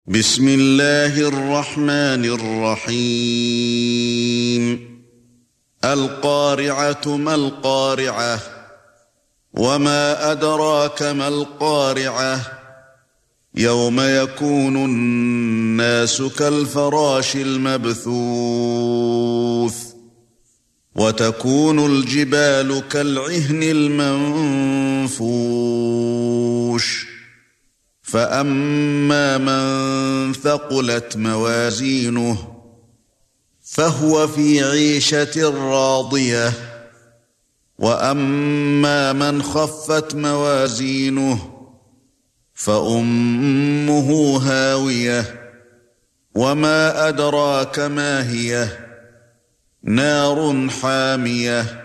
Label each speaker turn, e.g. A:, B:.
A: بسم الله الرحمن الرحيم القارعة ما القارعة وما أدراك ما القارعة يوم يكون الناس كالفراش المبثوث وتكون الجبال كالعهن المنفوش فأما من ثقلت موازينه فهو في عيشة راضية وأما من خفت موازينه فأمه هاوية وما أدراك ما هي نار حامية